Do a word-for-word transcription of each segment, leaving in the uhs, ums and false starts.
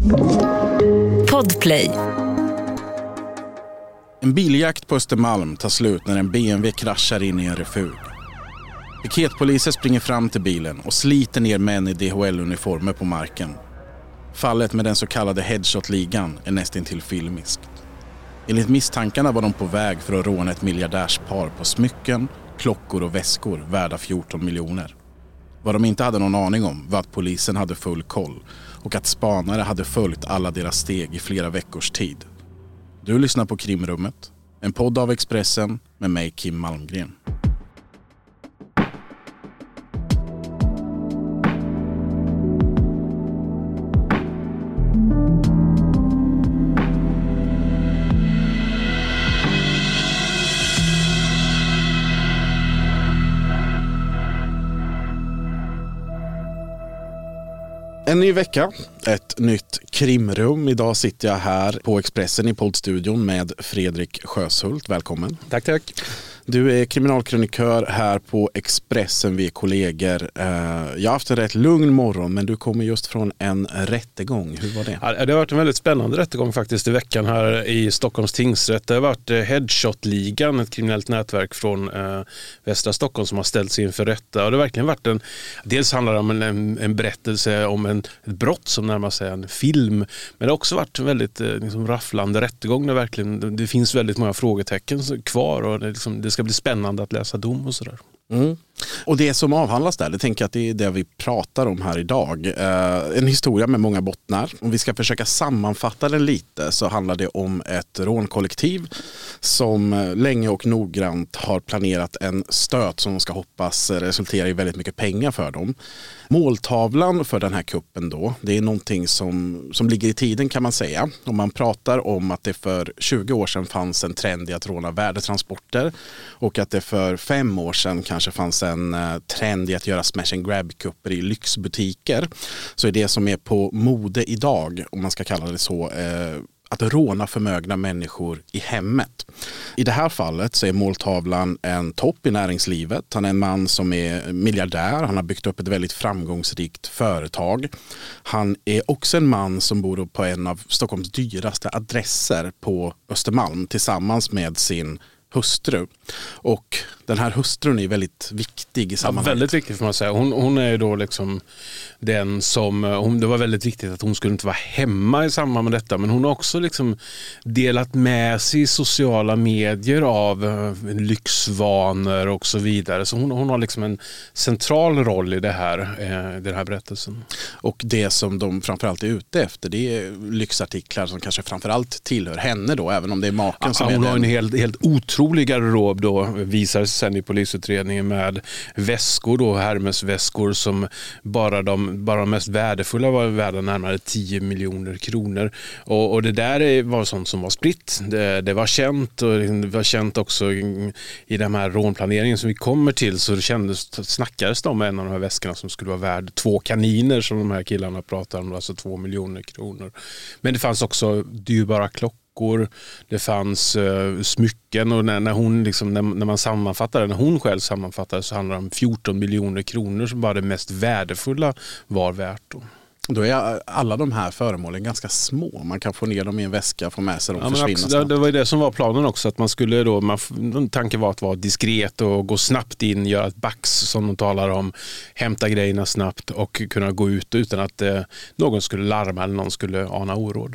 Podplay. En biljakt på Östermalm tar slut när en B M W kraschar in i en refug. Piketpoliser springer fram till bilen och sliter ner män i D H L-uniformer på marken. Fallet med den så kallade headshot-ligan är nästintill filmiskt. Enligt misstankarna var de på väg för att råna ett miljardärspar på smycken, klockor och väskor värda fjorton miljoner. Vad de inte hade någon aning om var att polisen hade full koll och att spanare hade följt alla deras steg i flera veckors tid. Du lyssnar på Krimrummet, en podd av Expressen med mig Kim Malmgren. En ny vecka, ett nytt krimrum. Idag sitter jag här på Expressen i poddstudion med Fredrik Sjöshult. Välkommen. Tack, tack. Du är kriminalkrönikör här på Expressen, vi är kollegor. Jag har haft en rätt lugn morgon, men du kommer just från en rättegång. Hur var det? Ja, det har varit en väldigt spännande rättegång faktiskt i veckan här i Stockholms tingsrätt. Det har varit Headshot-ligan, ett kriminellt nätverk från eh, västra Stockholm som har ställts inför rätta. Och det har verkligen varit en, dels handlar det om en, en, en berättelse om en, ett brott som närmar sig en film. Men det har också varit en väldigt eh, liksom, rafflande rättegång. Det, verkligen, det finns väldigt många frågetecken kvar och det, liksom, det ska bli spännande att läsa dom och sådär. Mm. Och det som avhandlas där, det tänker jag att det är det vi pratar om här idag. Eh, en historia med många bottnar. Om vi ska försöka sammanfatta den lite så handlar det om ett rånkollektiv som länge och noggrant har planerat en stöt som de ska hoppas resultera i väldigt mycket pengar för dem. Måltavlan för den här kuppen då, det är någonting som, som ligger i tiden kan man säga. Om man pratar om att det för tjugo år sedan fanns en trend i att råna värdetransporter och att det för fem år sedan kanske fanns en trend i att göra smash and grab-kupper i lyxbutiker, så är det som är på mode idag, om man ska kalla det så, eh, att råna förmögna människor i hemmet. I det här fallet så är måltavlan en topp i näringslivet. Han är en man som är miljardär. Han har byggt upp ett väldigt framgångsrikt företag. Han är också en man som bor på en av Stockholms dyraste adresser på Östermalm tillsammans med sin hustru. Och den här hustrun är väldigt viktig i sammanhanget. Ja, väldigt viktig får man säga. Hon, hon är ju då liksom den som, hon, det var väldigt viktigt att hon skulle inte vara hemma i samband med detta, men hon har också liksom delat med sig i sociala medier av uh, lyxvanor och så vidare. Så hon, hon har liksom en central roll i det här, uh, den här berättelsen. Och det som de framförallt är ute efter, det är lyxartiklar som kanske framförallt tillhör henne då, även om det är maken ja, som hon är har den. En helt, helt otrolig garderob då, visar sig sen i polisutredningen med väskor då, Hermes-väskor som bara de, bara de mest värdefulla var värda närmare tio miljoner kronor. Och, och det där var sånt som var spritt. Det, det var känt och det var känt också i, i den här rånplaneringen som vi kommer till, så det kändes, snackades det om en av de här väskorna som skulle vara värd två kaniner som de här killarna pratar om, alltså två miljoner kronor. Men det fanns också dyrbara klockor. Det fanns uh, smycken och när, när, hon liksom, när, när man sammanfattar när hon själv sammanfattar så handlar det om fjorton miljoner kronor som bara det mest värdefulla var värt då. Då är alla de här föremålen ganska små. Man kan få ner dem i en väska, få med sig dem och ja, försvinna snabbt. Det var ju det som var planen också, att man skulle då, man, tanken var att vara diskret och gå snabbt in, göra ett bax som de talar om, hämta grejerna snabbt och kunna gå ut utan att eh, någon skulle larma eller någon skulle ana oråd.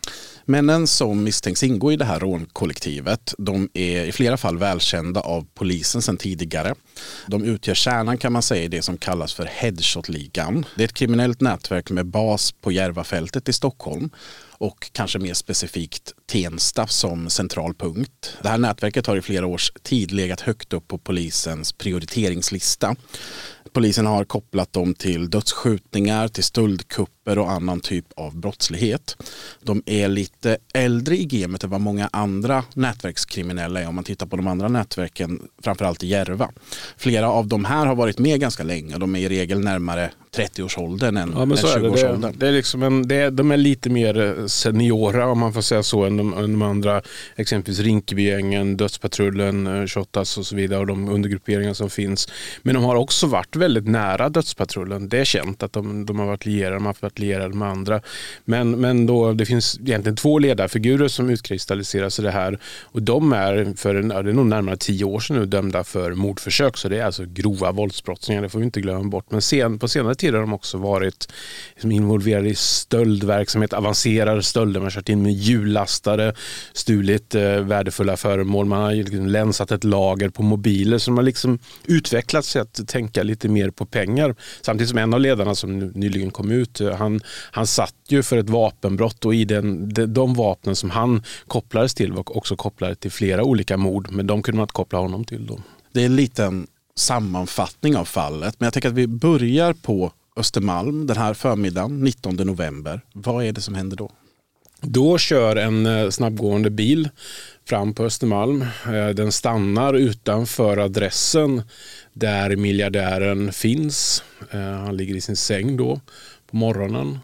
Männen som misstänks ingå i det här rånkollektivet, de är i flera fall välkända av polisen sedan tidigare. De utgör kärnan kan man säga i det som kallas för Headshot-ligan. Det är ett kriminellt nätverk med bas på Järvafältet i Stockholm och kanske mer specifikt Tensta som central punkt. Det här nätverket har i flera års tid legat högt upp på polisens prioriteringslista. Polisen har kopplat dem till dödsskjutningar, till stöldkupper och annan typ av brottslighet. De är lite äldre i gamet än vad många andra nätverkskriminella är om man tittar på de andra nätverken, framförallt i Järva. Flera av de här har varit med ganska länge. De är i regel närmare trettio-årsåldern än, ja, men så än är det. tjugo-årsåldern. Det, det är liksom en, det, de är lite mer seniora om man får säga så än de, än de andra, exempelvis Rinkebygängen, Dödspatrullen, Shottaz och så vidare och de undergrupperingar som finns. Men de har också varit väldigt nära Dödspatrullen. Det är känt att de, de har varit lierade, de har varit lierade med andra. Men, men då, det finns egentligen två ledarfigurer som utkristalliseras i det här och de är för en, det är nog närmare tio år sedan nu dömda för mordförsök, så det är alltså grova våldsbrottslingar, det får vi inte glömma bort. Men sen, på senare tid har de också varit liksom involverade i stöldverksamhet, avancerade stölder, man har kört in med hjullastare, stulit eh, värdefulla föremål, man har liksom länsat ett lager på mobiler, så de har liksom utvecklats sig att tänka lite mer på pengar. Samtidigt som en av ledarna som nyligen kom ut, han, han satt ju för ett vapenbrott och i den, de, de vapnen som han kopplades till var också kopplade till flera olika mord, men de kunde man inte koppla honom till då. Det är en liten sammanfattning av fallet, men jag tänker att vi börjar på Östermalm den här förmiddagen, nittonde november. Vad är det som händer då? Då kör en snabbgående bil fram på Östermalm. Den stannar utanför adressen där miljardären finns. Han ligger i sin säng då på morgonen.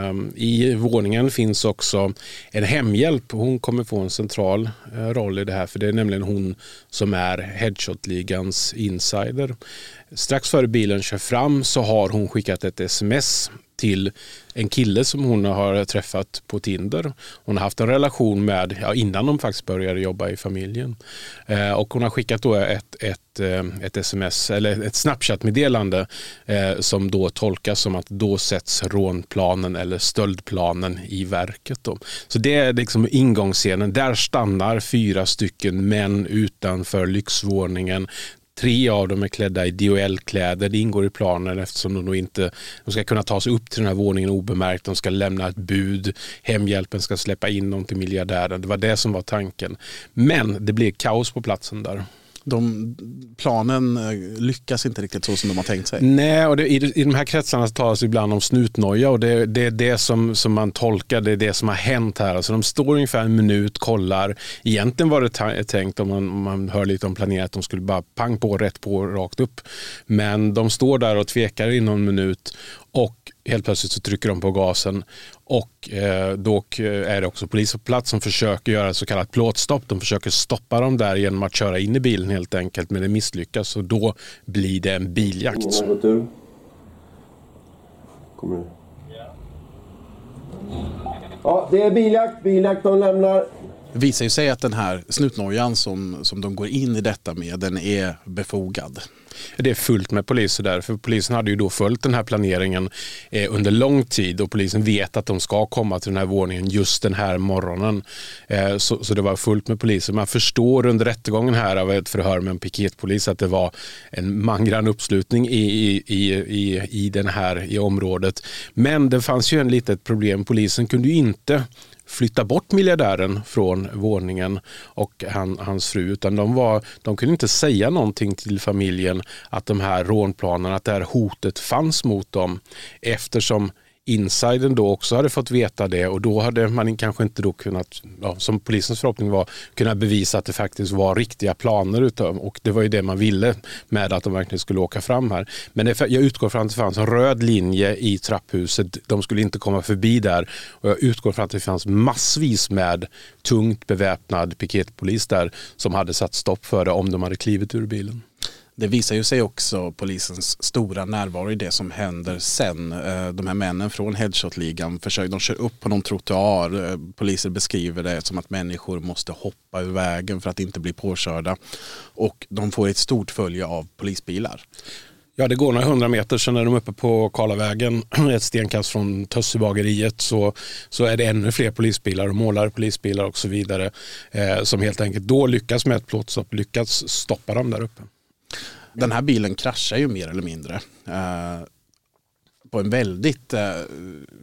I våningen finns också en hemhjälp. Hon kommer få en central roll i det här, för det är nämligen hon som är Headshot-ligans insider. Strax före bilen kör fram så har hon skickat ett sms till en kille som hon har träffat på Tinder. Hon har haft en relation med, ja, innan de faktiskt började jobba i familjen. Eh, och hon har skickat då ett, ett, ett sms eller ett Snapchat-meddelande eh, som då tolkas som att då sätts rånplanen eller stöldplanen i verket då. Så det är liksom ingångsscenen. Där stannar fyra stycken män utanför lyxvåningen. Tre av dem är klädda i D H L-kläder. Det ingår i planen eftersom de, då inte, de ska kunna ta sig upp till den här våningen obemärkt. De ska lämna ett bud. Hemhjälpen ska släppa in dem till miljardären. Det var det som var tanken. Men det blev kaos på platsen där. De, planen lyckas inte riktigt så som de har tänkt sig. Nej, och det, i, i de här kretsarna talas ibland om snutnoja och det, det är det som, som man tolkar, det är det som har hänt här. Alltså de står ungefär en minut, kollar. Egentligen var det ta- tänkt, om man, om man hör lite om planerat, att de skulle bara pang på, rätt på, rakt upp. Men de står där och tvekar i någon minut och helt plötsligt så trycker de på gasen och eh, då är det också polis på plats som försöker göra så kallat plåtstopp. De försöker stoppa dem där genom att köra in i bilen helt enkelt, men det misslyckas och då blir det en biljakt. Kommer du? Ja, det är biljakt. Biljakt, de lämnar. Det visar ju sig att den här snutnojan som, som de går in i detta med, den är befogad. Det är fullt med poliser där, för polisen hade ju då följt den här planeringen eh, under lång tid och polisen vet att de ska komma till den här våningen just den här morgonen. Eh, så, så det var fullt med poliser. Man förstår under rättegången här av ett förhör med en piketpolis att det var en mangrann uppslutning i, i, i, i, i den här i området. Men det fanns ju en litet problem. Polisen kunde ju inte flytta bort miljardären från våningen och han, hans fru, utan de, var, de kunde inte säga någonting till familjen att de här rånplanerna, att det här hotet fanns mot dem, eftersom insidern då också hade fått veta det och då hade man kanske inte då kunnat, ja, som polisens förhoppning var, kunna bevisa att det faktiskt var riktiga planer utav, och det var ju det man ville med att de verkligen skulle åka fram här. Men det, jag utgår från att det fanns en röd linje i trapphuset, de skulle inte komma förbi där och jag utgår från att det fanns massvis med tungt beväpnad piketpolis där som hade satt stopp för det om de hade klivit ur bilen. Det visar ju sig också polisens stora närvaro i det som händer sen. De här männen från Headshot-ligan försöker, de kör upp på någon trottoar. Poliser beskriver det som att människor måste hoppa ur vägen för att inte bli påkörda. Och de får ett stort följe av polisbilar. Ja, det går några hundra meter, sen är de uppe på Karlavägen, ett stenkast från Tössebageriet, så, så är det ännu fler polisbilar och målare polisbilar och så vidare eh, som helt enkelt då lyckas med ett plåtstopp, lyckas stoppa dem där uppe. Den här bilen kraschar ju mer eller mindre eh, på en väldigt eh,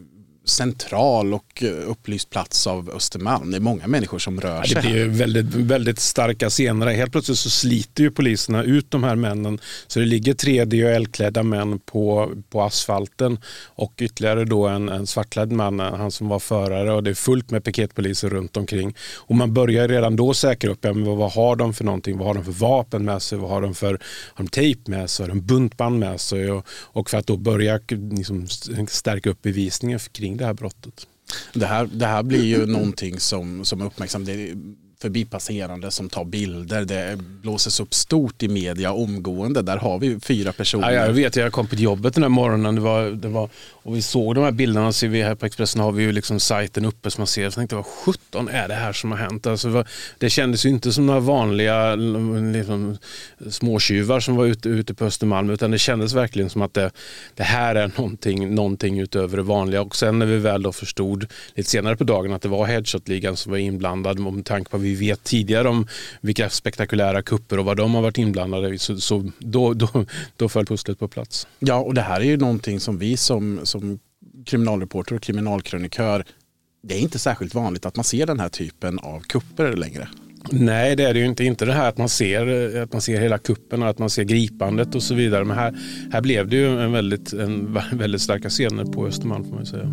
central och upplyst plats av Östermalm. Det är många människor som rör sig. Ja, det blir ju väldigt, väldigt starka scener. Helt plötsligt så sliter ju poliserna ut de här männen. Så det ligger tre D H L-klädda män på, på asfalten och ytterligare då en, en svartklädd man, han som var förare, och det är fullt med piketpoliser runt omkring. Och man börjar redan då säkra upp, ja, men vad har de för någonting? Vad har de för vapen med sig? Vad har de för har de tejp med sig? Har de buntband med sig? Och, och för att då börja liksom stärka upp bevisningen kring det här brottet. Det här, det här blir ju någonting som, som uppmärksam. Det är förbipasserande som tar bilder. Det blåses upp stort i media omgående. Där har vi fyra personer. Ja, jag vet, jag kom på jobbet den här morgonen. Det var, det var, och vi såg de här bilderna. Så vi här på Expressen har vi ju liksom sajten uppe som man ser. Så jag tänkte, vad sjutton är det här som har hänt? Alltså, det, var, det kändes ju inte som några vanliga liksom, småtjuvar som var ute, ute på Östermalm. Utan det kändes verkligen som att det, det här är någonting, någonting utöver det vanliga. Och sen när vi väl då förstod lite senare på dagen att det var Headshot-ligan som var inblandad, med tanke på vi vet tidigare om vilka spektakulära kupper och vad de har varit inblandade i, så, så då, då, då föll pusslet på plats. Ja, och det här är ju någonting som vi som, som kriminalreporter och kriminalkrönikör, det är inte särskilt vanligt att man ser den här typen av kupper längre. Nej, det är det ju inte. Inte det här att man ser, att man ser hela kuppen och att man ser gripandet och så vidare. Men här, här blev det ju en väldigt, en väldigt starka scener på Östermalm, får man säga.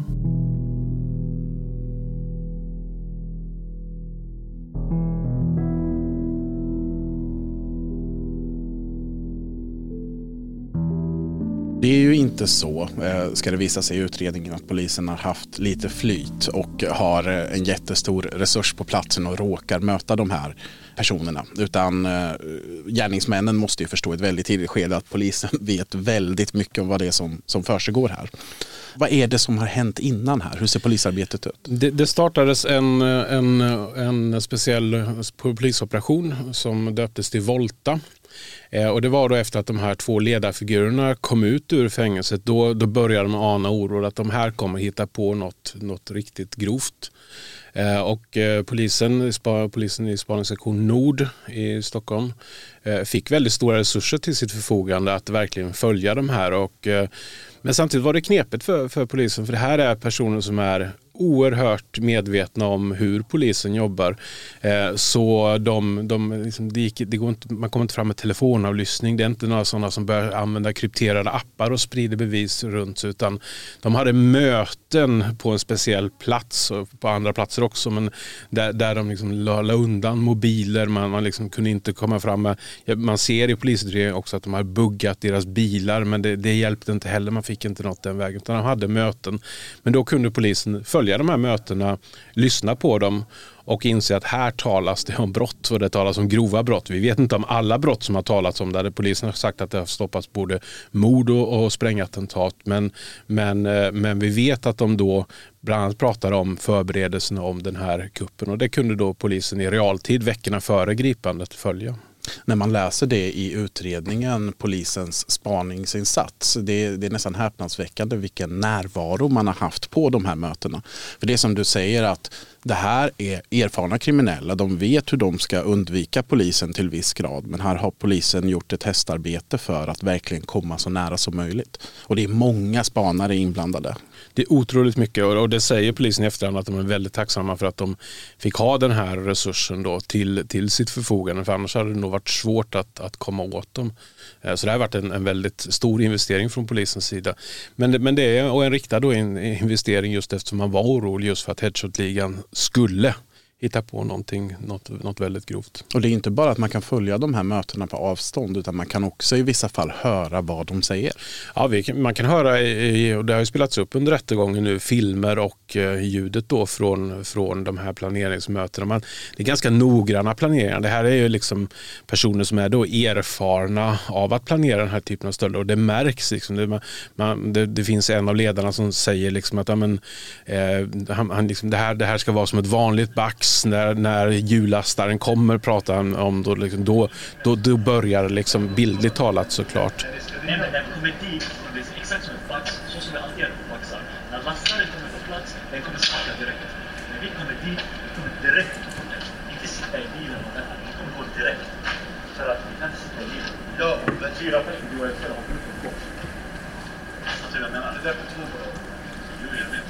Det är ju inte så, ska det visa sig i utredningen, att polisen har haft lite flyt och har en jättestor resurs på platsen och råkar möta de här personerna. Utan gärningsmännen måste ju förstå ett väldigt tidigt skede att polisen vet väldigt mycket om vad det är som, som försiggår här. Vad är det som har hänt innan här? Hur ser polisarbetet ut? Det, det startades en, en, en speciell polisoperation som döptes till Volta. Eh, och det var då efter att de här två ledarfigurerna kom ut ur fängelset. Då, då började de ana oro att de här kommer hitta på något, något riktigt grovt. Eh, och eh, polisen, polisen i spaningssektion Nord i Stockholm eh, fick väldigt stora resurser till sitt förfogande att verkligen följa de här. Och, eh, men samtidigt var det knepigt för, för polisen, för det här är personer som är oerhört medvetna om hur polisen jobbar. Eh, så de, de, liksom, det gick, det går inte, man kommer inte fram med telefonavlyssning. Det är inte några sådana som börjar använda krypterade appar och sprider bevis runt, utan de hade möten på en speciell plats och på andra platser också, men där, där de liksom la, la undan mobiler. Man, man liksom kunde inte komma fram med, man ser i polisutredningen också att de har buggat deras bilar, men det, det hjälpte inte heller. Man fick inte något den vägen, utan de hade möten. Men då kunde polisen följa de här mötena, lyssna på dem och inse att här talas det om brott och det talas om grova brott. Vi vet inte om alla brott som har talats om, där polisen har sagt att det har stoppats både mord och, och sprängattentat, men, men, men vi vet att de då bland annat pratar om förberedelserna om den här kuppen, och det kunde då polisen i realtid veckorna före gripandet följa. När man läser det i utredningen, polisens spaningsinsats, det, det är nästan häpnadsväckande vilken närvaro man har haft på de här mötena. För det som du säger, att det här är erfarna kriminella, de vet hur de ska undvika polisen till viss grad, men här har polisen gjort ett testarbete för att verkligen komma så nära som möjligt. Och det är många spanare inblandade. Det är otroligt mycket, och det säger polisen i efterhand att de är väldigt tacksamma för att de fick ha den här resursen då till, till sitt förfogande, för annars hade det nog varit svårt att, att komma åt dem. Så det har varit en, en väldigt stor investering från polisens sida. Men, men det är och en riktad då en investering just eftersom man var orolig just för att Headshot-ligan skulle hitta på någonting, något, något väldigt grovt. Och det är inte bara att man kan följa de här mötena på avstånd, utan man kan också i vissa fall höra vad de säger. Ja, vi, man kan höra, i, och det har ju spelats upp under rättegången nu, filmer och eh, ljudet då från, från de här planeringsmötena. Man, det är ganska noggranna planeringar. Det här är ju liksom personer som är då erfarna av att planera den här typen av stölder, och det märks liksom. Det, man, det, det finns en av ledarna som säger liksom att ja, men, eh, han, han liksom, det, här, det här ska vara som ett vanligt bax. När, när hjullastaren kommer pratar han om då, liksom, då, då, då börjar liksom bildligt talat såklart. Nej, men den kommer dit, det är exakt som en fax, så som vi alltid gör på faxar. När lastaren kommer på plats, den kommer starta direkt. När vi kommer dit, vi kommer direkt på den. Inte sitta i bilen och den här, vi kommer gå direkt. För att vi kan inte sitta i bilen. Ja, men fyra personer, du har ju flera har brutit på. Alltså, jag menar, det är där på två bolag. Jo, jag vet.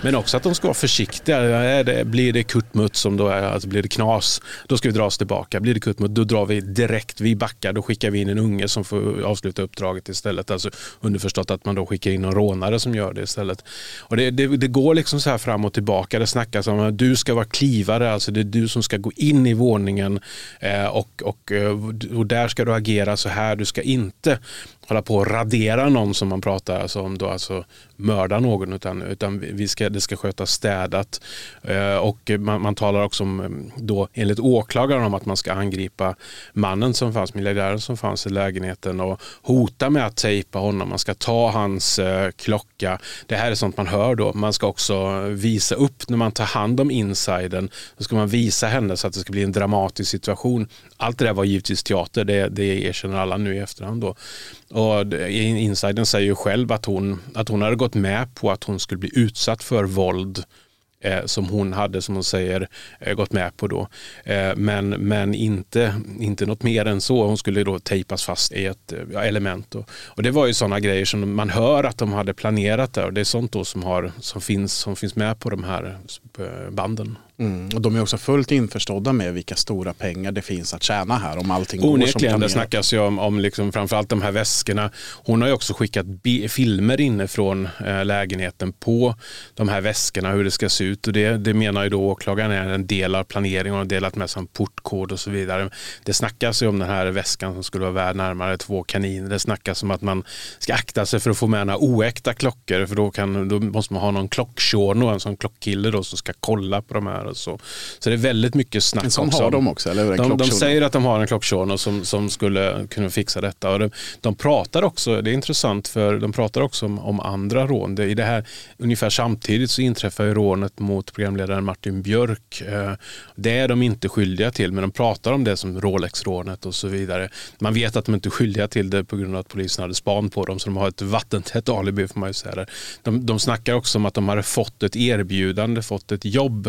Men också att de ska vara försiktiga. Är det, blir det kuttmutt som då är, alltså blir det knas, då ska vi dra oss tillbaka. Blir det kuttmutt, då drar vi direkt, vi backar, då skickar vi in en unge som får avsluta uppdraget istället. Alltså underförstått att man då skickar in en rånare som gör det istället. Och det, det, det går liksom så här fram och tillbaka. Det snackas om att du ska vara klivare, alltså det är du som ska gå in i våningen eh, och, och, och där ska du agera så här. Du ska inte hålla på att radera någon som man pratar alltså om då, alltså mörda någon, utan, utan vi ska, det ska skötas städat. Eh, och man, man talar också om då enligt åklagaren om att man ska angripa mannen som fanns, miljardären som fanns i lägenheten och hota med att tejpa honom. Man ska ta hans eh, klocka. Det här är sånt man hör då. Man ska också visa upp när man tar hand om insiden. Då ska man visa henne så att det ska bli en dramatisk situation. Allt det där var givetvis teater. Det, det erkänner alla nu i efterhand då. Och insiden säger ju själv att hon, att hon hade gått med på att hon skulle bli utsatt för våld eh, som hon hade, som hon säger, eh, gått med på då. Eh, men men inte, inte något mer än så. Hon skulle då tejpas fast i ett ja, element. Då. Och det var ju sådana grejer som man hör att de hade planerat där. Och det är sånt då som, har, som, finns, som finns med på de här banden. Mm. Och de är också fullt införstådda med vilka stora pengar det finns att tjäna här om allting går som onekligen, planerat. Det snackas ju om, om liksom framförallt de här väskorna. Hon har ju också skickat bi- filmer inifrån eh, lägenheten på de här väskorna, hur det ska se ut. Och det, det menar ju då åklagaren är en del av planeringen och har delat med sig en portkod och så vidare. Det snackas ju om den här väskan som skulle vara värd närmare två kaniner. Det snackas om att man ska akta sig för att få med några oäkta klockor, för då, kan, då måste man ha någon klockshorno, en sån klockkille då som ska kolla på de här. Och så. så det är väldigt mycket snack som också. Har de också, eller en de, de säger att de har en klockshorno som, som skulle kunna fixa detta. Och de, de pratar också, det är intressant för de pratar också om, om andra rån. Det, i det här, ungefär samtidigt så inträffar ju rånet mot programledaren Martin Björk. Eh, det är de inte skyldiga till, men de pratar om det som Rolex-rånet och så vidare. Man vet att de inte är skyldiga till det på grund av att polisen hade span på dem, så de har ett vattentätt alibi, får man ju säga. De, de snackar också om att de hade fått ett erbjudande, fått ett jobb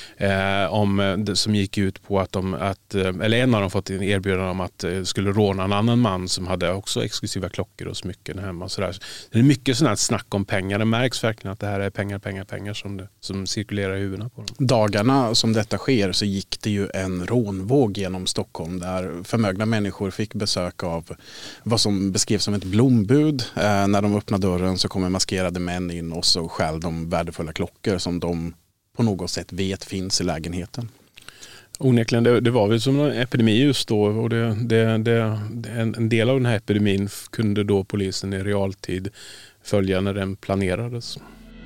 Eh, om, som gick ut på att de, att, eller en av dem fått en erbjudande om att eh, skulle råna en annan man som hade också exklusiva klockor och smycken hemma och sådär. Det är mycket sådant snack om pengar. Det märks verkligen att det här är pengar, pengar, pengar som, det, som cirkulerar i huvudena på dem. Dagarna som detta sker så gick det ju en rånvåg genom Stockholm där förmögna människor fick besök av vad som beskrevs som ett blombud. Eh, när de öppnade dörren så kommer maskerade män in och så stjäl de värdefulla klockor som de på något sätt vet finns i lägenheten. Onekligen, det, det var väl som en epidemi just då, och det, det, det, en, en del av den här epidemin kunde då polisen i realtid följa när den planerades.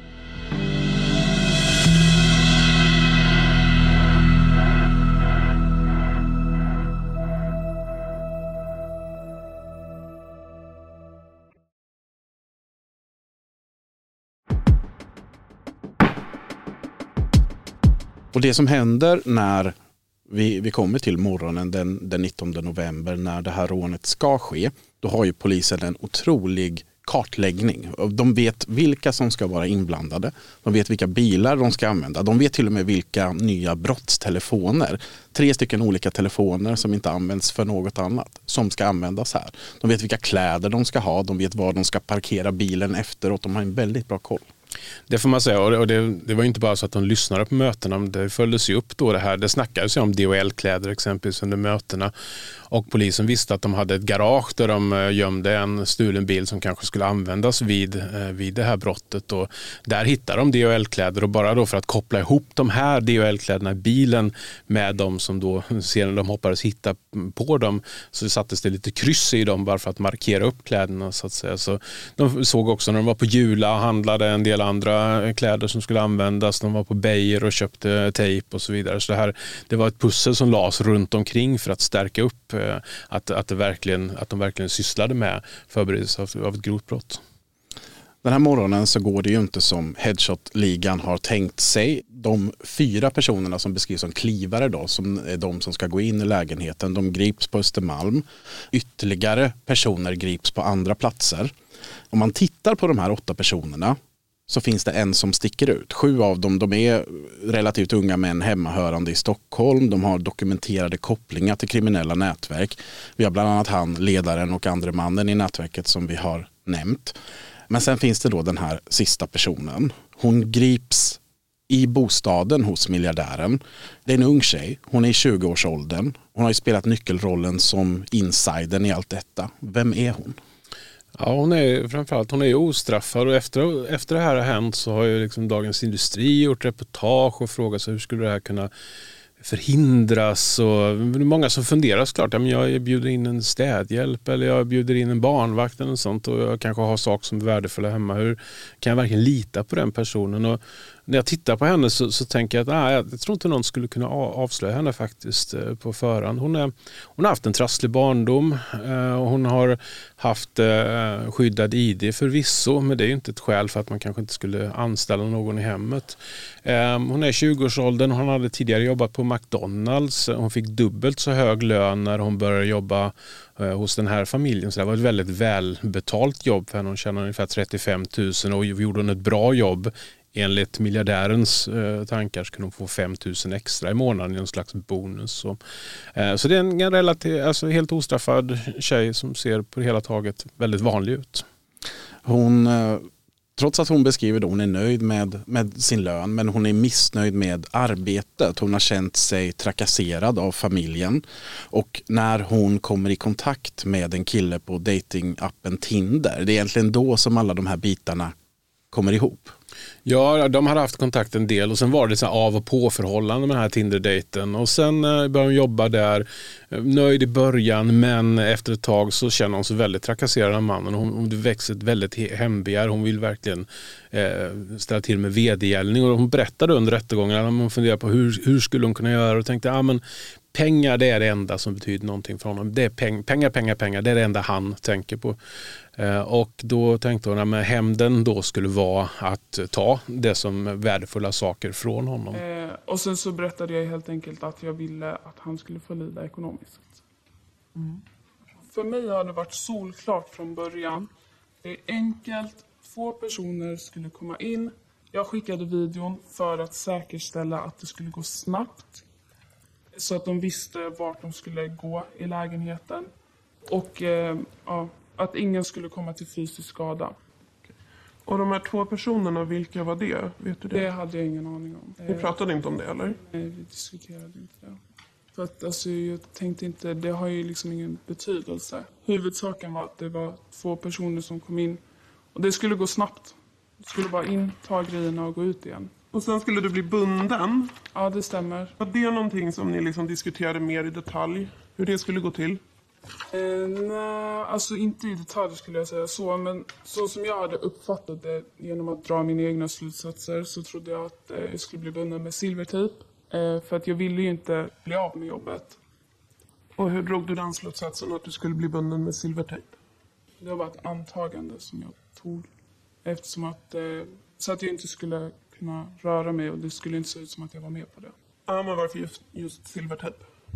Och det som händer när vi, vi kommer till morgonen den, den nittonde november när det här rånet ska ske, då har ju polisen en otrolig kartläggning. De vet vilka som ska vara inblandade. De vet vilka bilar de ska använda. De vet till och med vilka nya brottstelefoner. Tre stycken olika telefoner som inte används för något annat som ska användas här. De vet vilka kläder de ska ha. De vet var de ska parkera bilen efteråt. De har en väldigt bra koll. Det får man säga, och det, det var inte bara så att de lyssnade på mötena, det följdes ju upp då det här. Det snackades ju om D H L-kläder exempelvis under mötena, och polisen visste att de hade ett garage där de gömde en stulen bil som kanske skulle användas vid, vid det här brottet, och där hittade de D H L-kläder, och bara då för att koppla ihop de här D H L-kläderna i bilen med de som då sedan de hoppades hitta på dem, så sattes det lite kryss i dem bara för att markera upp kläderna så att säga. Så de såg också när de var på Jula och handlade en del andra kläder som skulle användas. De var på Beijer och köpte tejp och så vidare. Så det här, det var ett pussel som lades runt omkring för att stärka upp eh, att, att, det verkligen, att de verkligen sysslade med förberedelse av, av ett grovt brott. Den här morgonen så går det ju inte som Headshot-ligan har tänkt sig. De fyra personerna som beskrivs som klivare då, som är de som ska gå in i lägenheten, de grips på Östermalm. Ytterligare personer grips på andra platser. Om man tittar på de här åtta personerna så finns det en som sticker ut. Sju av dem, de är relativt unga män hemmahörande i Stockholm. De har dokumenterade kopplingar till kriminella nätverk. Vi har bland annat han, ledaren och andre mannen i nätverket som vi har nämnt. Men sen finns det då den här sista personen. Hon grips i bostaden hos miljardären. Det är en ung tjej, hon är i tjugoårsåldern. Hon har ju spelat nyckelrollen som insidern i allt detta. Vem är hon? Ja, hon är framförallt hon är ostraffad och efter, efter det här har hänt så har ju liksom Dagens Industri gjort reportage och frågat sig hur skulle det här kunna förhindras, och det är många som funderar såklart, ja, men jag bjuder in en städhjälp eller jag bjuder in en barnvakt eller något sånt och jag kanske har saker som är värdefulla hemma. Hur kan jag verkligen lita på den personen? Och när jag tittar på henne så, så tänker jag att nej, jag tror inte någon skulle kunna avslöja henne faktiskt på förhand. Hon, är, hon har haft en trasslig barndom och hon har haft eh, skyddad I D förvisso, men det är ju inte ett skäl för att man kanske inte skulle anställa någon i hemmet. Eh, hon är i tjugoårsåldern, hon hade tidigare jobbat på McDonalds. Hon fick dubbelt så hög lön när hon började jobba eh, hos den här familjen. Så det var ett väldigt välbetalt jobb för henne. Hon tjänade ungefär trettiofem tusen och gjorde hon ett bra jobb. Enligt miljardärens eh, tankar så kunde hon få fem tusen extra i månaden i en slags bonus. Så, eh, så det är en relativt, alltså helt ostraffad tjej som ser på det hela taget väldigt vanlig ut. Hon, eh, trots att hon beskriver att hon är nöjd med, med sin lön, men hon är missnöjd med arbetet. Hon har känt sig trakasserad av familjen. Och när hon kommer i kontakt med en kille på datingappen Tinder, det är egentligen då som alla de här bitarna kommer ihop. Ja, de hade haft kontakt en del och sen var det så här av- och på-förhållande med den här Tinder-dejten. Och sen eh, började hon jobba där, nöjd i början, men efter ett tag så känner hon sig väldigt trakasserad av mannen. Hon, hon växer ett väldigt hembegär. Hon vill verkligen eh, ställa till med vedergällning. Och hon berättade under rättegången att hon funderade på hur, hur skulle hon kunna göra och tänkte, ja ah, men pengar det är det enda som betyder någonting för honom. Det är peng, pengar, pengar, pengar. Det är det enda han tänker på. Eh, och då tänkte hon att hämnden då skulle vara att ta det som värdefulla saker från honom. Eh, och sen så berättade jag helt enkelt att jag ville att han skulle få lida ekonomiskt. Mm. För mig har det varit solklart från början. Det är enkelt. Två personer skulle komma in. Jag skickade videon för att säkerställa att det skulle gå snabbt. Så att de visste vart de skulle gå i lägenheten. Och eh, ja, att ingen skulle komma till fysisk skada. Och de här två personerna, vilka var det? Vet du det? Det hade jag ingen aning om. Ni pratade inte om det, eller? Nej, vi diskuterade inte det. För att alltså, jag tänkte inte, det har ju liksom ingen betydelse. Huvudsaken var att det var två personer som kom in. Och det skulle gå snabbt. Det skulle bara in, ta grejerna och gå ut igen. Och sen skulle du bli bunden. Ja, det stämmer. Var det någonting som ni liksom diskuterade mer i detalj? Hur det skulle gå till? Eh, nej, alltså inte i detalj skulle jag säga så. Men så som jag hade uppfattat det genom att dra mina egna slutsatser så trodde jag att eh, jag skulle bli bunden med silvertejp. Eh, för att jag ville ju inte bli av med jobbet. Och hur drog du den slutsatsen att du skulle bli bunden med silvertejp? Det var ett antagande som jag tog. Eftersom att, eh, så att jag inte skulle kunna röra mig och det skulle inte se ut som att jag var med på det. Ja, men varför just, just silvertejp?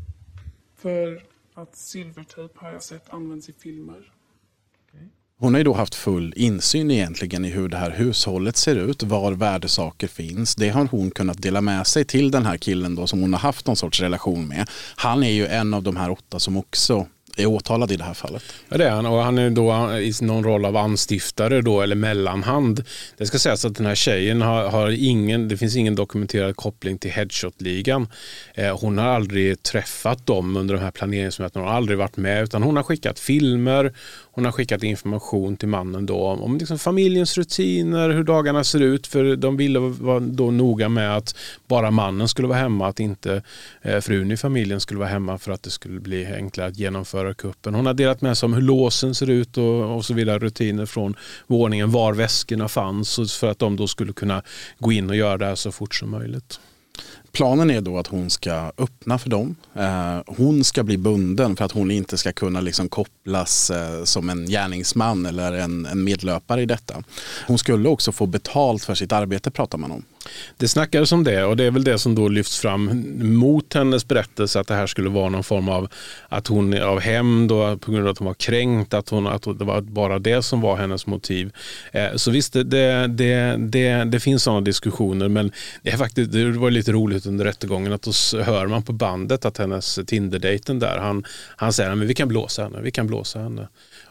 För att silvertejp har jag sett används i filmer. Hon har ju då haft full insyn egentligen i hur det här hushållet ser ut, var värdesaker finns. Det har hon kunnat dela med sig till den här killen då som hon har haft någon sorts relation med. Han är ju en av de här åtta som också är åtalad i det här fallet. Ja, det är han, och han är då i någon roll av anstiftare då, eller mellanhand. Det ska sägas att den här tjejen har, har ingen, det finns ingen dokumenterad koppling till Headshot-ligan. Eh, hon har aldrig träffat dem under de här planeringsmötena, hon har aldrig varit med, utan hon har skickat filmer, hon har skickat information till mannen då om liksom familjens rutiner, hur dagarna ser ut, för de ville vara då noga med att bara mannen skulle vara hemma, att inte eh, frun i familjen skulle vara hemma för att det skulle bli enklare att genomföra kuppen. Hon har delat med sig om hur låsen ser ut och, och så vidare, rutiner från våningen, var väskorna fanns, för att de då skulle kunna gå in och göra det här så fort som möjligt. Planen är då att hon ska öppna för dem. Eh, hon ska bli bunden för att hon inte ska kunna liksom kopplas eh, som en gärningsman eller en, en medlöpare i detta. Hon skulle också få betalt för sitt arbete, pratar man om. Det snackades om det, och det är väl det som då lyfts fram mot hennes berättelse, att det här skulle vara någon form av att hon av hämnd och på grund av att hon var kränkt, att, hon, att det var bara det som var hennes motiv. Eh, så visst, det, det, det, det finns sådana diskussioner, men det, är faktiskt, det var lite roligt under rättegången att då hör man på bandet att hennes Tinder-dejten där, han, han säger att vi kan blåsa henne, vi kan blåsa henne.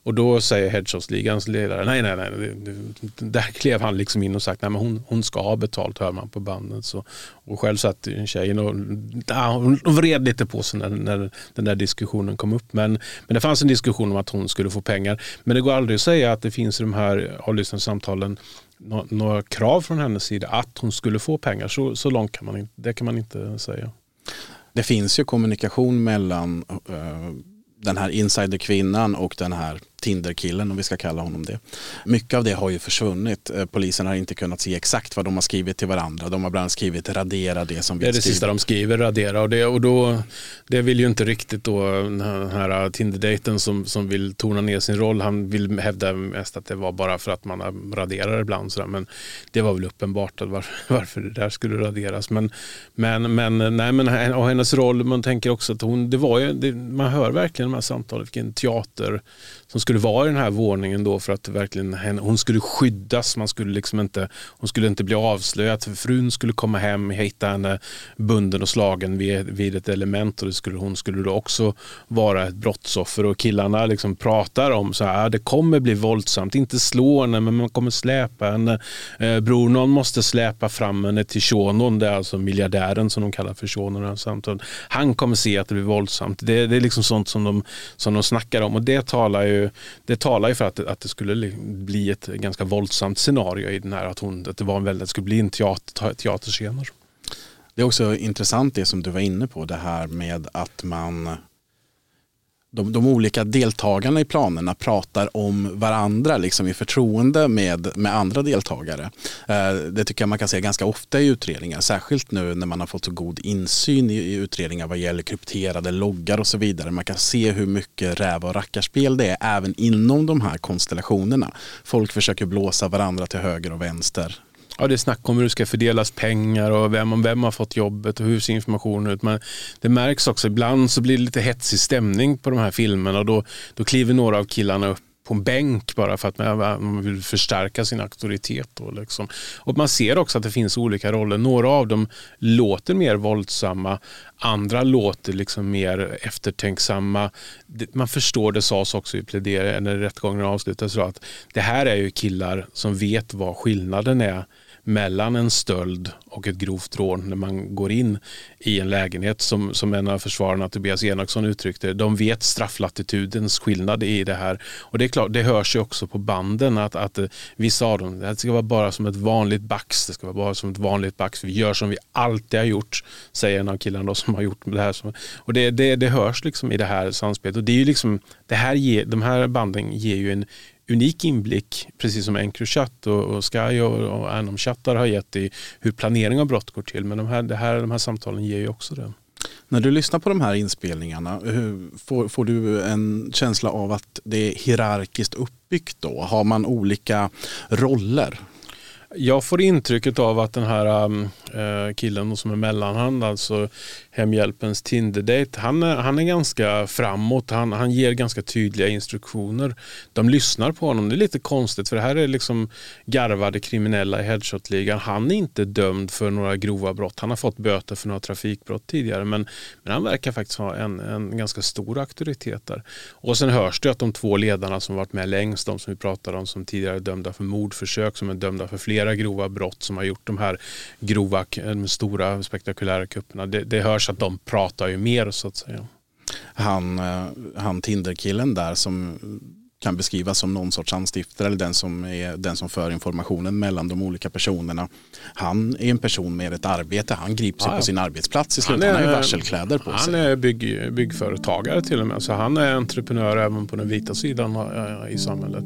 Och då säger Headshots-ligans ledare, nej, nej, nej. Det, det, där klev han liksom in och sagt, nej men hon, hon ska ha betalt, hör man på bandet. Så, och själv satt tjejen och ja, hon vred lite på sig när, när den där diskussionen kom upp. Men, men det fanns en diskussion om att hon skulle få pengar. Men det går aldrig att säga att det finns i de här avlyssningssamtalen nå, några krav från hennes sida att hon skulle få pengar. Så, så långt kan man inte, det kan man inte säga. Det finns ju kommunikation mellan uh, den här insiderkvinnan och den här Tinderkillen, om vi ska kalla honom det. Mycket av det har ju försvunnit. Polisen har inte kunnat se exakt vad de har skrivit till varandra. De har bland annat skrivit radera det som vi Det är det skrivit. sista de skriver, radera. Och, det, och då, det vill ju inte riktigt då den här Tinder-daten som, som vill tona ner sin roll. Han vill hävda mest att det var bara för att man raderar ibland. Sådär. Men det var väl uppenbart att var, varför det där skulle raderas. Men, men, men, nej, men och hennes roll, man tänker också att hon, det var ju, det, man hör verkligen de här samtalen, vilken teater som skulle vara i den här våningen då för att verkligen hon skulle skyddas, man skulle liksom inte, hon skulle inte bli avslöjad, för frun skulle komma hem, hitta henne bunden och slagen vid, vid ett element, och det skulle, hon skulle då också vara ett brottsoffer, och killarna liksom pratar om så här, det kommer bli våldsamt, inte slå henne men man kommer släpa henne, eh, bror någon måste släpa fram henne till Shonon, det är alltså miljardären som de kallar för Shonon, han kommer se att det blir våldsamt, det, det är liksom sånt som de, som de snackar om, och det talar ju Det talar ju för att, att det skulle bli ett ganska våldsamt scenario i den här, att, hon, att det var en väldigt, det skulle bli en teater, teaterscener. Det är också intressant det som du var inne på, det här med att man de, de olika deltagarna i planerna pratar om varandra liksom i förtroende med, med andra deltagare. Eh, det tycker jag man kan se ganska ofta i utredningar, särskilt nu när man har fått så god insyn i, i utredningar vad gäller krypterade loggar och så vidare. Man kan se hur mycket räv- och rackarspel det är även inom de här konstellationerna. Folk försöker blåsa varandra till höger och vänster. Ja, det är snack om hur det ska fördelas pengar och vem, vem har fått jobbet och hur ser informationen ut. Men det märks också, ibland så blir det lite hetsig stämning på de här filmerna, och då, då kliver några av killarna upp på en bänk bara för att man vill förstärka sin auktoritet. Då liksom. Och man ser också att det finns olika roller. Några av dem låter mer våldsamma, andra låter liksom mer eftertänksamma. Man förstår, det sades också i pläderingen när rättegången avslutades, så att det här är ju killar som vet vad skillnaden är mellan en stöld och ett grovt rån när man går in i en lägenhet, som, som en av försvararna Tobias Enoksson uttryckte det. De vet strafflatitudens skillnad i det här. Och det är klart, det hörs ju också på banden att, att vissa av dem, det ska vara bara som ett vanligt bax, det ska vara bara som ett vanligt bax. Vi gör som vi alltid har gjort, säger en av killarna då, som har gjort det här. Och det, det, det hörs liksom i det här samspelet. Och det är ju liksom, det här ger, de här banden ger ju en unik inblick, precis som Encrochat och, och Sky och, och Anom-chattar har gett i hur planering av brott går till. Men de här, det här, de här samtalen ger ju också det. När du lyssnar på de här inspelningarna, hur, får, får du en känsla av att det är hierarkiskt uppbyggt då? Har man olika roller? Jag får intrycket av att den här äh, killen som är mellanhand, alltså Hemhjälpens Tinder-date, han är, han är ganska framåt, han, han ger ganska tydliga instruktioner. De lyssnar på honom, det är lite konstigt för det här är liksom garvade kriminella i Headshot-ligan. Han är inte dömd för några grova brott, han har fått böter för några trafikbrott tidigare, men, men han verkar faktiskt ha en, en ganska stor auktoritet där. Och sen hörs det att de två ledarna som varit med längst, de som vi pratade om som tidigare är dömda för mordförsök, som är dömda för flera grova brott, som har gjort de här grova, stora, spektakulära kupperna. Det, det hörs att de pratar ju mer, så att säga. Han, han Tinder-killen där som kan beskrivas som någon sorts anstiftare, eller den som är den som för informationen mellan de olika personerna. Han är en person med ett arbete. Han grips ah, ja. på sin arbetsplats i slutet. Han, han har ju varselkläder på han sig. Han är bygg, byggföretagare till och med. Så han är entreprenör även på den vita sidan i samhället.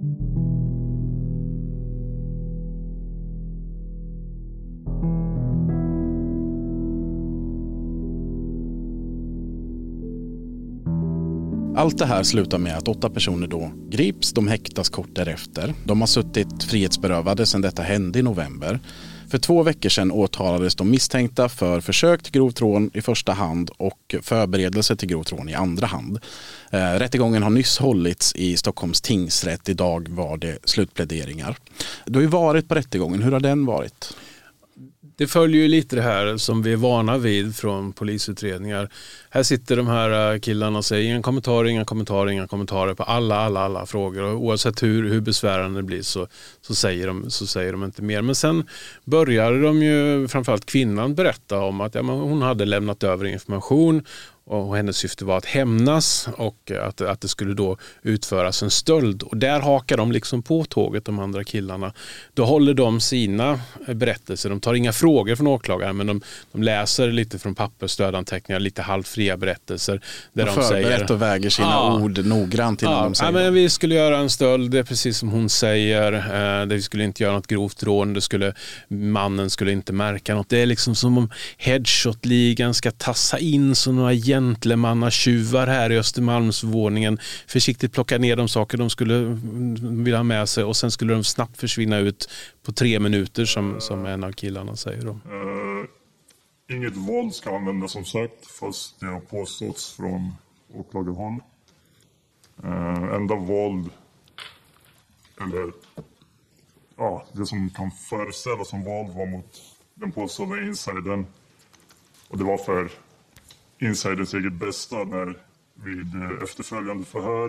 Allt det här slutar med att åtta personer då grips, de häktas kort därefter. De har suttit frihetsberövade sedan detta hände i november. För två veckor sedan åtalades de misstänkta för försök till grovt rån i första hand och förberedelse till grovt rån i andra hand. Eh, rättegången har nyss hållits i Stockholms tingsrätt. Idag var det slutpläderingar. Du har ju varit på rättegången. Hur har den varit? det följer ju lite det här som vi är vana vid från polisutredningar. Här sitter de här killarna och säger inga kommentarer, inga kommentarer, inga kommentarer på alla, alla, alla frågor. Och oavsett hur, hur besvärande det blir så, så, säger de, så säger de inte mer. Men sen började de ju, framförallt kvinnan, berätta om att ja, men hon hade lämnat över information och hennes syfte var att hämnas och att, att det skulle då utföras en stöld. Och där hakar de liksom på tåget, de andra killarna. Då håller de sina berättelser. De tar inga frågor från åklagaren, men de, de läser lite från papper, stödanteckningar, lite halvfria berättelser. Där de, de säger och väger sina ja, ord noggrant innan ja, de säger ja, men vi skulle göra en stöld, det är precis som hon säger. Eh, det vi skulle inte göra något grovt rån, det skulle, mannen skulle inte märka något. Det är liksom som om headshot-ligan ska tassa in som några gentlemannatjuvar här i Östermalmsvåningen, försiktigt plocka ner de saker de skulle vilja ha med sig och sen skulle de snabbt försvinna ut på tre minuter som, som en av killarna säger då. Uh, inget våld ska användas som sagt, fast det har påståtts från åklagarhåll. Uh, enda våld eller ja, det som kan föreställas som våld var mot den påstådda insidern, och det var för insiders eget bästa när vid efterföljande förhör.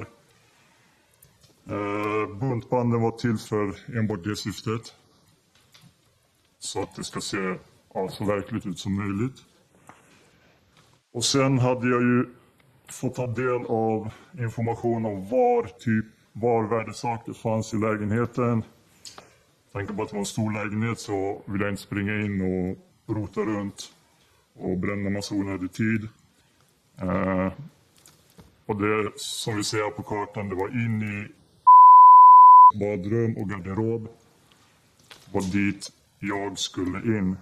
Eh, buntbanden var till för enbart det syftet. Så att det ska se ja, så verkligt ut som möjligt. Och sen hade jag ju fått ta del av information om var typ var värdesaker fanns i lägenheten. Tänker på att det var en stor lägenhet så vill jag inte springa in och rota runt och bränna massa onödig tid. Uh, och det som vi ser på kartan, det var in i badrum och garderob. Det var dit jag skulle in.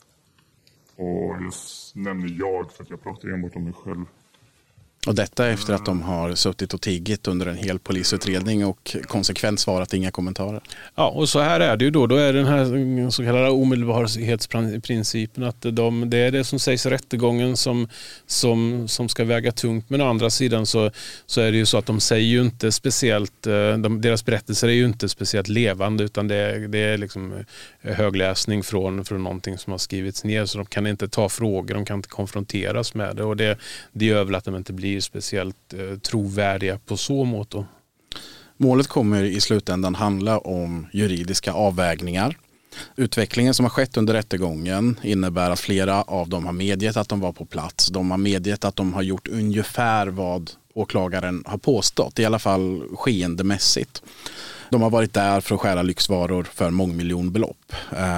Och jag nämner jag för att jag pratar enbart om mig själv. Och detta efter att de har suttit och tiggit under en hel polisutredning och konsekvent svarat inga kommentarer. Ja, och så här är det ju då. Då är den här så kallade omedelbarhetsprincipen att de, det är det som sägs i rättegången som, som, som ska väga tungt. Men å andra sidan så, så är det ju så att de säger ju inte speciellt, de, deras berättelser är ju inte speciellt levande, utan det är, det är liksom högläsning från, från någonting som har skrivits ner, så de kan inte ta frågor, de kan inte konfronteras med det, och det, det gör väl att de inte blir speciellt eh, trovärdiga på så mått då. Målet kommer i slutändan handla om juridiska avvägningar. Utvecklingen som har skett under rättegången innebär att flera av dem har medgett att de var på plats. De har medgett att de har gjort ungefär vad åklagaren har påstått, i alla fall skeendemässigt. De har varit där för att stjäla lyxvaror för mångmiljonbelopp.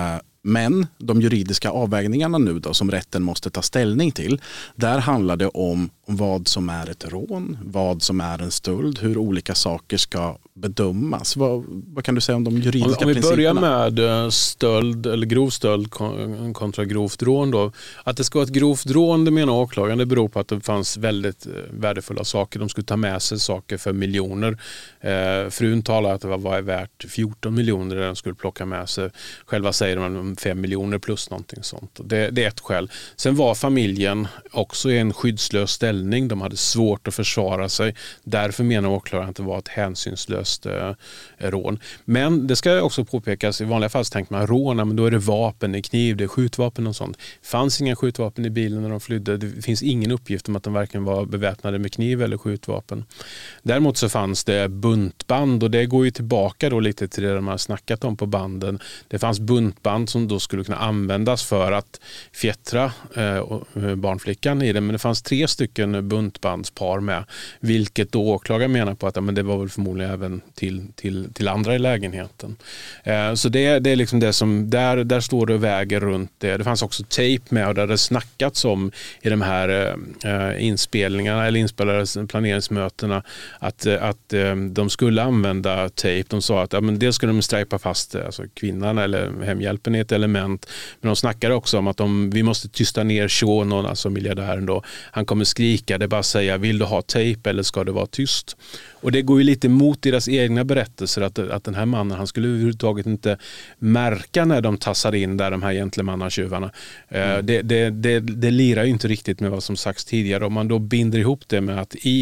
Men de juridiska avvägningarna nu då, som rätten måste ta ställning till, där handlar det om vad som är ett rån, vad som är en stöld, hur olika saker ska bedömas. Vad, vad kan du säga om de juridiska principerna? Om vi principerna? börjar med stöld eller grov stöld kontra grovt rån då. Att det ska vara ett grovt rån, det menar åklagaren, det beror på att det fanns väldigt värdefulla saker. De skulle ta med sig saker för miljoner. Eh, frun talar att det var värt fjorton miljoner det de skulle plocka med sig. Själva säger de om fem miljoner plus någonting sånt. Det, det är ett skäl. Sen var familjen också i en skyddslös ställning. De hade svårt att försvara sig. Därför menar åklagaren att det var ett hänsynslöst eh, rån. Men det ska också påpekas, i vanliga fall så tänker man rån, men då är det vapen, det är kniv, det är skjutvapen och sånt. Det fanns inga skjutvapen i bilen när de flydde. Det finns ingen uppgift om att de varken var beväpnade med kniv eller skjutvapen. Däremot så fanns det buntband, och det går ju tillbaka då lite till det de har snackat om på banden. Det fanns buntband som då skulle kunna användas för att fjättra eh, barnflickan i det, men det fanns tre stycken buntbandspar med, vilket då åklagaren menar på att ja, men det var väl förmodligen även till, till, till andra i lägenheten. Eh, så det, det är liksom det som, där, där står det och väger runt det. Det fanns också tejp med, och där det snackats om i de här eh, inspelningarna eller inspelade planeringsmötena att, att eh, de skulle använda tejp. De sa att ja, men det skulle de strejpa fast alltså kvinnan eller hemhjälpen är ett element, men de snackade också om att de, vi måste tysta ner Sean, alltså miljardären då. Han kommer skrika, det är bara säga, vill du ha tejp eller ska det vara tyst? Och det går ju lite mot deras egna berättelser att, att den här mannen, han skulle överhuvudtaget inte märka när de tassar in där, de här gentlemannatjuvarna. Mm. Det, det, det, det lirar ju inte riktigt med vad som sagts tidigare. Om man då binder ihop det med att i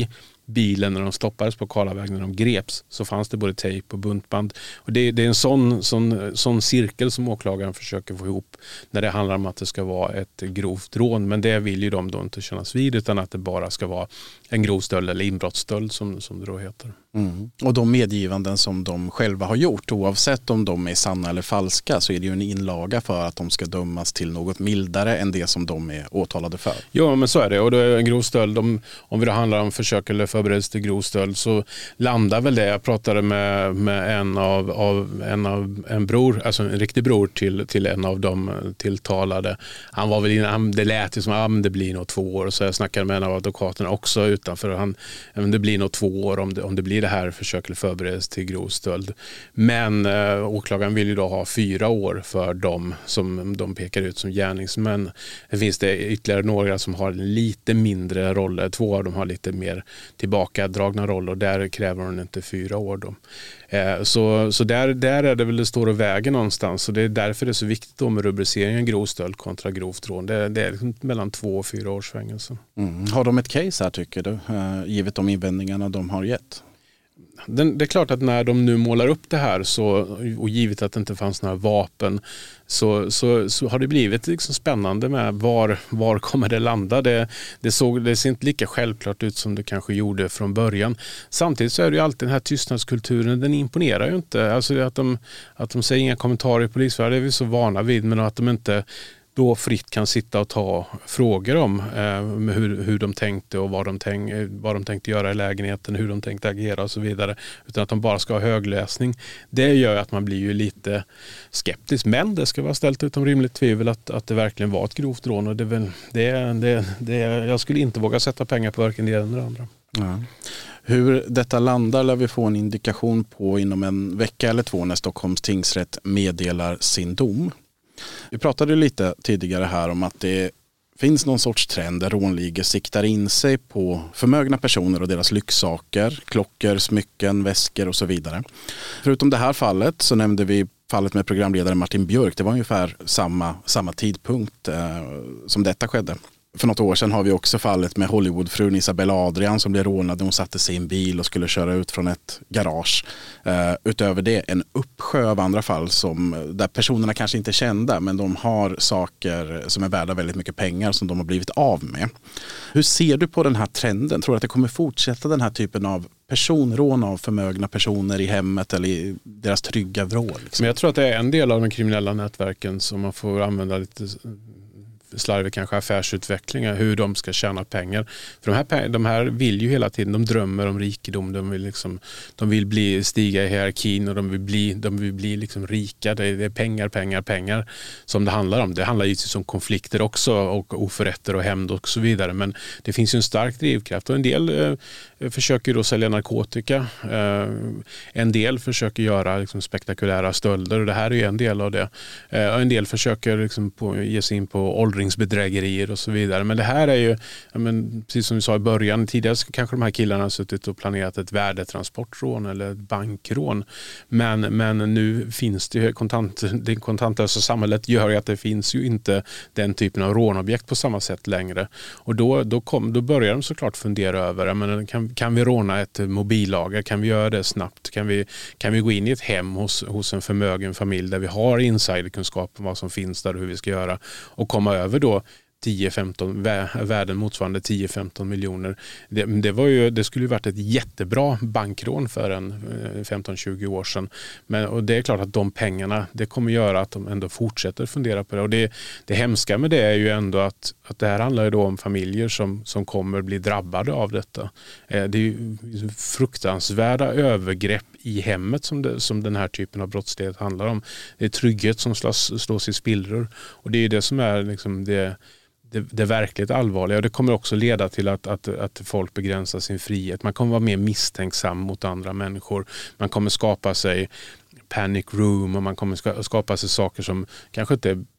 bilen när de stoppades på Karlavägen, när de greps, så fanns det både tejp och buntband. Och det, det är en sån, sån, sån cirkel som åklagaren försöker få ihop när det handlar om att det ska vara ett grovt rån. Men det vill ju de då inte kännas vid, utan att det bara ska vara en grov stöld eller inbrottsstöld som, som det då heter. Mm. Och de medgivanden som de själva har gjort, oavsett om de är sanna eller falska, så är det ju en inlaga för att de ska dömas till något mildare än det som de är åtalade för. Ja, men så är det. Och då är en grov stöld, om, om det handlar om försök eller förberedelse till grov stöld, så landar väl det. Jag pratade med, med en av, av, en av en bror, alltså en riktig bror till, till en av de tilltalade. Han var väl in, det lät ju som att ah, det blir nog två år. Så jag snackade med en av advokaterna också utanför. Han, det blir nog två år om det, om det blir det här försök eller förberedelse till grov stöld. Men äh, åklagaren vill ju då ha fyra år för dem som de pekar ut som gärningsmän. Det finns det ytterligare några som har lite mindre roller. Två av dem har lite mer tillbakadragna roller och där kräver hon inte fyra år då. Eh, så så där, där är det väl det står och väger någonstans, och det är därför det är så viktigt då med rubriceringen grov stöld kontra grovt rån. Det, det är liksom mellan två och fyra års fängelse. Mm. Har de ett case här, tycker du, eh, givet de invändningarna de har gett? Den, det är klart att när de nu målar upp det här så, och givet att det inte fanns några vapen, så, så, så har det blivit liksom spännande med var, var kommer det landa. Det, det, såg, det ser inte lika självklart ut som det kanske gjorde från början. Samtidigt så är det ju alltid den här tystnadskulturen, den imponerar ju inte. Alltså att de, att de säger inga kommentarer i polisförhör, det är vi så vana vid, men att de inte då fritt kan sitta och ta frågor om eh, hur, hur de tänkte och vad de, tänk, vad de tänkte göra i lägenheten, hur de tänkte agera och så vidare. Utan att de bara ska ha högläsning. Det gör att man blir ju lite skeptisk. Men det ska vara ställt utom rimligt tvivel att, att det verkligen var ett grovt rån. Och det, väl, det, det, det, jag skulle inte våga sätta pengar på varken det ena eller det andra. Ja. Hur detta landar lär vi få en indikation på inom en vecka eller två när Stockholms tingsrätt meddelar sin dom. Vi pratade lite tidigare här om att det finns någon sorts trend där rånligor siktar in sig på förmögna personer och deras lyxsaker, klockor, smycken, väskor och så vidare. Förutom det här fallet så nämnde vi fallet med programledare Martin Björk. Det var ungefär samma, samma tidpunkt eh, som detta skedde. För något år sedan har vi också fallet med Hollywoodfrun Isabella Adrian som blev rånad när hon satte sig i en bil och skulle köra ut från ett garage. Uh, utöver det en uppsjö av andra fall som, där personerna kanske inte är kända, men de har saker som är värda väldigt mycket pengar som de har blivit av med. Hur ser du på den här trenden? Tror du att det kommer fortsätta den här typen av personrån av förmögna personer i hemmet eller i deras trygga vrå? Liksom? Men jag tror att det är en del av de kriminella nätverken som man får använda lite slarvigt kanske affärsutvecklingar, hur de ska tjäna pengar. För de här, de här vill ju hela tiden, de drömmer om rikedom, de vill, liksom, de vill bli, stiga i hierarkin och de vill bli, de vill bli liksom rika. Det är, det är pengar, pengar, pengar som det handlar om. Det handlar ju om konflikter också och oförrätter och hämnd och så vidare. Men det finns ju en stark drivkraft och en del eh, försöker då sälja narkotika. Eh, en del försöker göra liksom, spektakulära stölder och det här är ju en del av det. Eh, och en del försöker liksom, på, ge sig in på åldringsbedrägerier och så vidare. Men det här är ju, men, precis som vi sa i början, tidigare så kanske de här killarna har suttit och planerat ett värdetransportrån eller ett bankrån. Men, men nu finns det ju kontant, det kontantlösa samhället gör ju att det finns ju inte den typen av rånobjekt på samma sätt längre. Och då, då, kom, då börjar de såklart fundera över, men kan, kan vi råna ett mobillager? Kan vi göra det snabbt? Kan vi, kan vi gå in i ett hem hos, hos en förmögen familj där vi har insiderkunskap om vad som finns där och hur vi ska göra och komma över då tio femton värden motsvarande tio femton miljoner. Det, det, var ju, det skulle ju varit ett jättebra bankrån för en femton tjugo år sedan. Men, och det är klart att de pengarna, det kommer göra att de ändå fortsätter fundera på det. Och det, det hemska med det är ju ändå att, att det här handlar ju då om familjer som, som kommer bli drabbade av detta. Det är ju fruktansvärda övergrepp i hemmet som, det, som den här typen av brottslighet handlar om. Det är trygghet som slås, slås i spillror. Och det är det som är liksom det Det, det verkligt allvarliga, och det kommer också leda till att, att, att folk begränsar sin frihet. Man kommer vara mer misstänksam mot andra människor. Man kommer skapa sig panic room och man kommer skapa sig saker som kanske inte är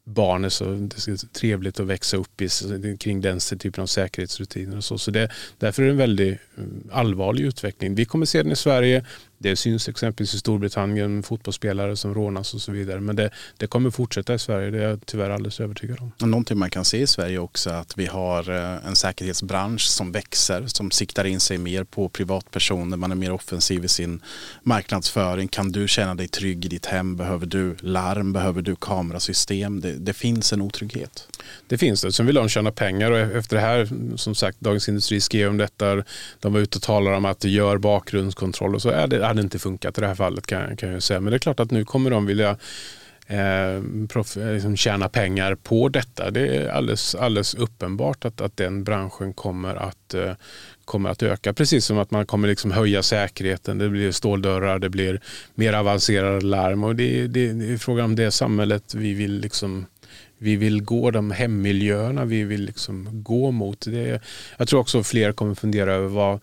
barn är så, det är så trevligt att växa upp i, kring den typen av säkerhetsrutiner och så. Så det, därför är det en väldigt allvarlig utveckling. Vi kommer se den i Sverige. Det syns exempelvis i Storbritannien, fotbollsspelare som rånas och så vidare. Men det, det kommer fortsätta i Sverige, det är jag tyvärr alldeles övertygad om. Någonting man kan se i Sverige också att vi har en säkerhetsbransch som växer, som siktar in sig mer på privatpersoner. Man är mer offensiv i sin marknadsföring. Kan du känna dig trygg i ditt hem? Behöver du larm? Behöver du kamerasystem? Det, det finns en otrygghet. Det finns det. Sen vill de tjäna pengar och efter det här, som sagt, Dagens Industri skrev om detta. De var ute och talade om att det gör bakgrundskontroll och så är det hade inte funkat i det här fallet kan, kan jag säga. Men det är klart att nu kommer de vilja eh, prof, liksom tjäna pengar på detta. Det är alldeles, alldeles uppenbart att, att den branschen kommer att, eh, kommer att öka. Precis som att man kommer liksom höja säkerheten. Det blir ståldörrar, det blir mer avancerade larm. Och det, det, det är frågan om det samhället vi vill liksom vi vill gå, de hemmiljöerna vi vill liksom gå mot. Det, jag tror också fler kommer fundera över vad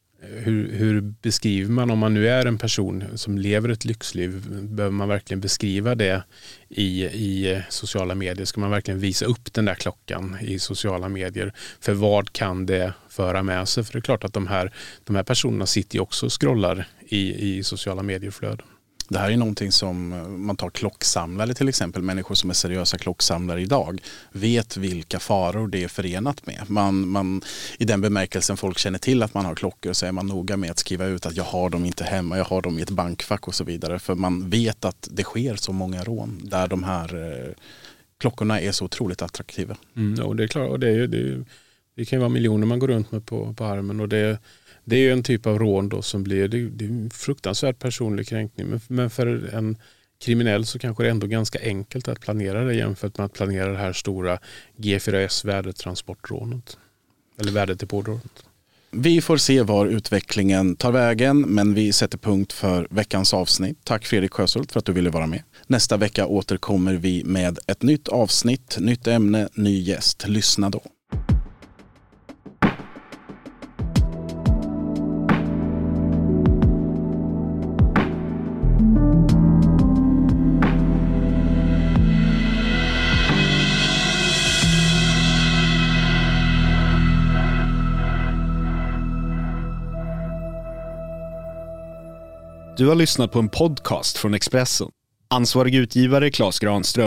Hur, hur beskriver man, om man nu är en person som lever ett lyxliv, behöver man verkligen beskriva det i, i sociala medier? Ska man verkligen visa upp den där klockan i sociala medier? För vad kan det föra med sig? För det är klart att de här, de här personerna sitter ju också och scrollar i, i sociala medieflöden. Det här är någonting som man tar klocksamlare till exempel, människor som är seriösa klocksamlare idag vet vilka faror det är förenat med. Man, man, i den bemärkelsen folk känner till att man har klockor så är man noga med att skriva ut att jag har dem inte hemma, jag har dem i ett bankfack och så vidare. För man vet att det sker så många rån där de här eh, klockorna är så otroligt attraktiva. Mm, och det är klart, och det, är, det, det kan ju vara miljoner man går runt med på, på armen och det Det är ju en typ av rån då som blir, det, det är en fruktansvärt personlig kränkning. Men, men för en kriminell så kanske det är ändå ganska enkelt att planera det jämfört med att planera det här stora G fyra S-värdetransportrånet. Eller värdetepårånet. Vi får se var utvecklingen tar vägen, men vi sätter punkt för veckans avsnitt. Tack Fredrik Sjöshult för att du ville vara med. Nästa vecka återkommer vi med ett nytt avsnitt, nytt ämne, ny gäst. Lyssna då. Du har lyssnat på en podcast från Expressen. Ansvarig utgivare Claes Granström.